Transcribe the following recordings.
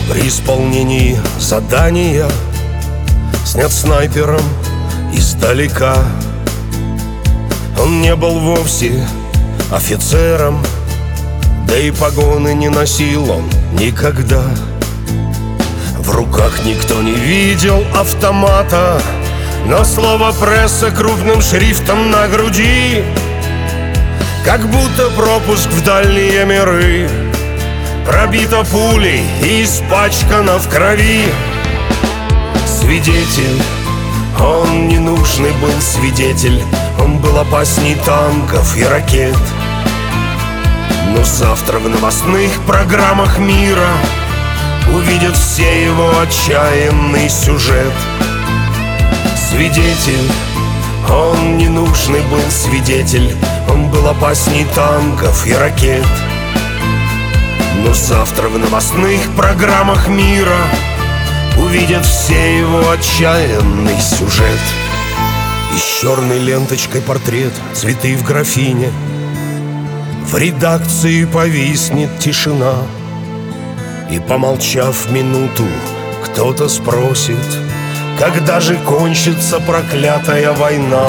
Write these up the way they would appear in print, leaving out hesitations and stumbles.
При исполнении задания снят снайпером издалека. Он не был вовсе офицером, да и погоны не носил он никогда. В руках никто не видел автомата, но слово пресса крупным шрифтом на груди, как будто пропуск в дальние миры. Пробито пулей и испачкано в крови. Свидетель, он ненужный был свидетель, он был опасней танков и ракет. Но завтра в новостных программах мира увидят все его отчаянный сюжет. Свидетель, он ненужный был свидетель, он был опасней танков и ракет. Но завтра в новостных программах мира увидят все его отчаянный сюжет. И с черной ленточкой портрет, цветы в графине. В редакции повиснет тишина. И, помолчав минуту, кто-то спросит: когда же кончится проклятая война?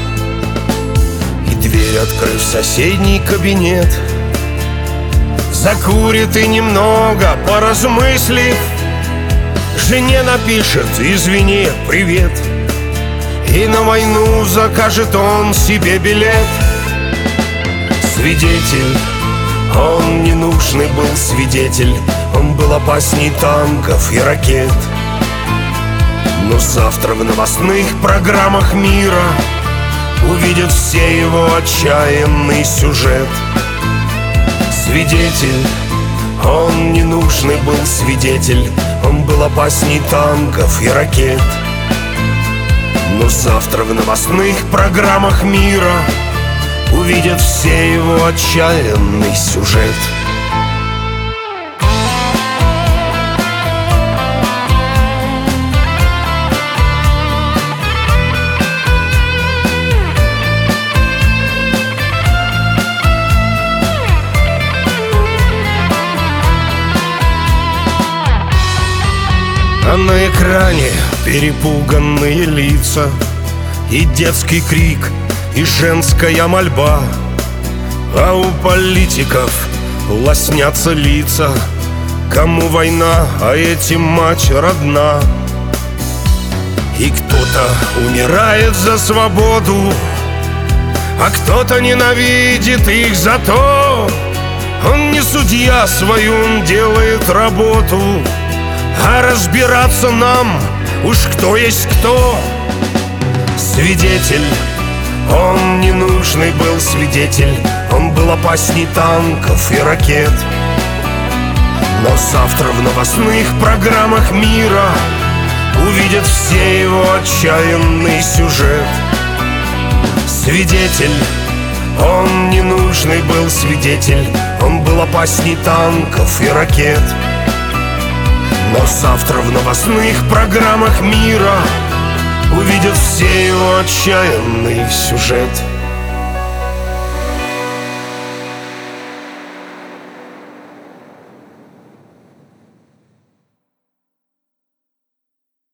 И дверь, открыв соседний кабинет, закурит и немного поразмыслив, жене напишет: извини, привет. И на войну закажет он себе билет. Свидетель, он ненужный был свидетель, он был опасней танков и ракет. Но завтра в новостных программах мира увидят все его отчаянный сюжет. Свидетель, он ненужный был свидетель, он был опасней танков и ракет. Но завтра в новостных программах мира увидят все его отчаянный сюжет. А на экране перепуганные лица, и детский крик, и женская мольба. А у политиков лоснятся лица. Кому война, а этим мать родна. И кто-то умирает за свободу, а кто-то ненавидит их за то. Он не судья, свою он делает работу, а разбираться нам уж кто есть кто. Свидетель, он ненужный был свидетель, он был опасней танков и ракет. Но завтра в новостных программах мира увидят все его отчаянный сюжет. Свидетель, он ненужный был свидетель, он был опасней танков и ракет. Но завтра в новостных программах мира увидят все его отчаянный сюжет.